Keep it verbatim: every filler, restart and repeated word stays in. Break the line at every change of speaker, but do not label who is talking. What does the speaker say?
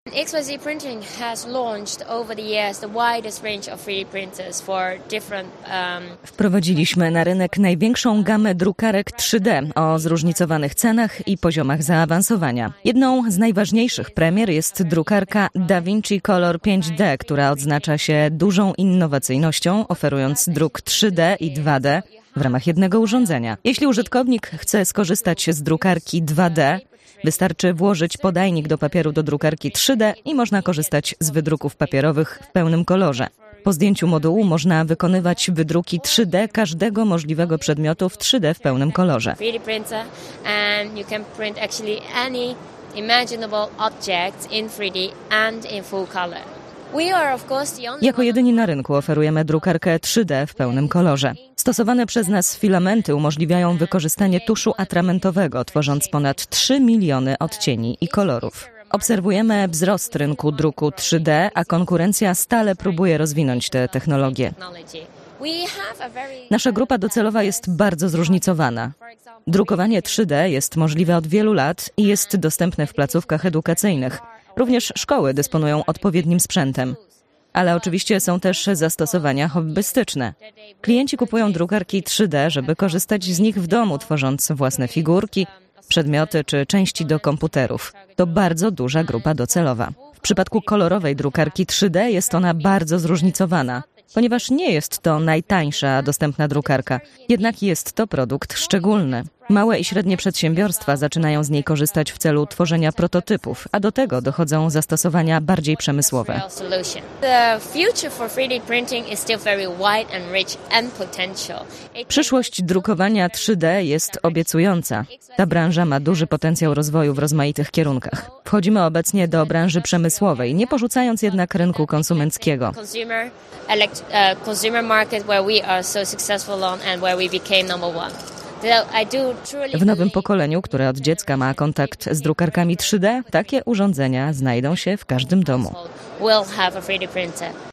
X Y Z Printing has launched over the years the widest range of three D printers for different um...
Wprowadziliśmy na rynek największą gamę drukarek trzy D o zróżnicowanych cenach i poziomach zaawansowania. Jedną z najważniejszych premier jest drukarka DaVinci Color pięć D, która odznacza się dużą innowacyjnością, oferując druk trzy D i dwa D w ramach jednego urządzenia. Jeśli użytkownik chce skorzystać z drukarki dwa D, wystarczy włożyć podajnik do papieru do drukarki trzy D i można korzystać z wydruków papierowych w pełnym kolorze. Po zdjęciu modułu można wykonywać wydruki trzy D każdego możliwego przedmiotu w trzy D w pełnym kolorze.
three D printer and you can print actually any imaginable objects in three D and in full color. We are of course the only
Jako jedyni na rynku oferujemy drukarkę trzy D w pełnym kolorze. Stosowane przez nas filamenty umożliwiają wykorzystanie tuszu atramentowego, tworząc ponad trzy miliony odcieni i kolorów. Obserwujemy wzrost rynku druku trzy D, a konkurencja stale próbuje rozwinąć te technologie. Nasza grupa docelowa jest bardzo zróżnicowana. Drukowanie trzy D jest możliwe od wielu lat i jest dostępne w placówkach edukacyjnych. Również szkoły dysponują odpowiednim sprzętem. Ale oczywiście są też zastosowania hobbystyczne. Klienci kupują drukarki trzy D, żeby korzystać z nich w domu, tworząc własne figurki, przedmioty czy części do komputerów. To bardzo duża grupa docelowa. W przypadku kolorowej drukarki trzy D jest ona bardzo zróżnicowana, ponieważ nie jest to najtańsza dostępna drukarka, jednak jest to produkt szczególny. Małe i średnie przedsiębiorstwa zaczynają z niej korzystać w celu tworzenia prototypów, a do tego dochodzą zastosowania bardziej przemysłowe. Przyszłość drukowania trzy D jest obiecująca. Ta branża ma duży potencjał rozwoju w rozmaitych kierunkach. Wchodzimy obecnie do branży przemysłowej, nie porzucając jednak rynku konsumenckiego. W nowym pokoleniu, które od dziecka ma kontakt z drukarkami trzy D, takie urządzenia znajdą się w każdym domu.